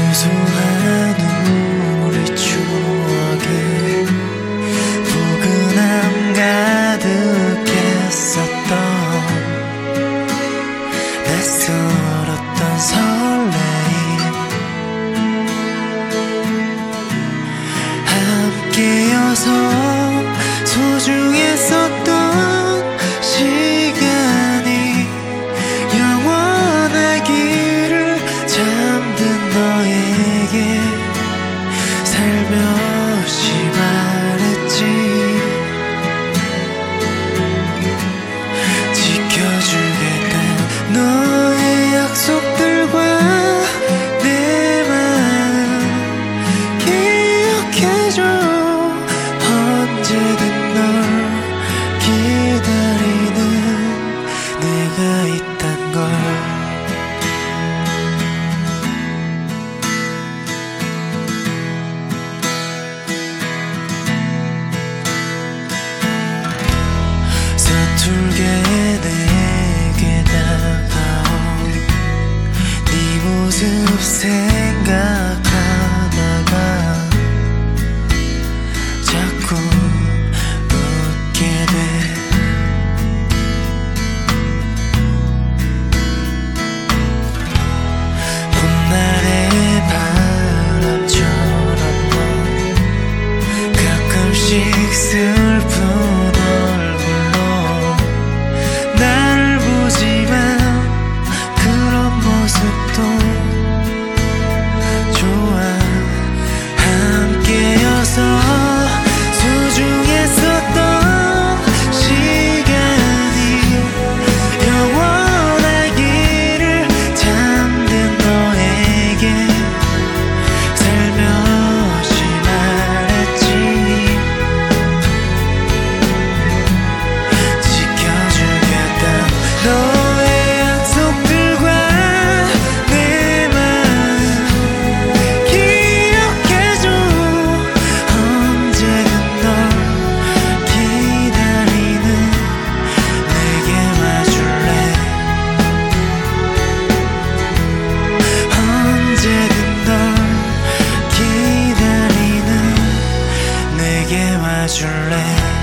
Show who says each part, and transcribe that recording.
Speaker 1: 소소한 우리 추억에 포근함 가득했었던 낯설었던 설레임 함께여서 소중했었던 시간이 영원하기를 잠든 너에게 살며시 말했지. 지켜주겠다 너의 약속들과 내 마음 기억해줘. 언제든 널 기다리는 내가 있단 걸. 서툴게 내게 다가온 네 모습 생각하다가 자꾸 웃게 돼. 봄날의 바람처럼 넌 가끔씩 슬픈 얼굴로 날 보지만 그런 모습도 좋아. 함께여서 소중했었던 시간이 영원하기를 잠든 너에게 살며시 말했지. 지켜주겠다 너의 약속들과 내 마음 기억해줘. 언제든 널 기다리는 내게 와줄래. 언제든 널 기다리는 내게 와줄래.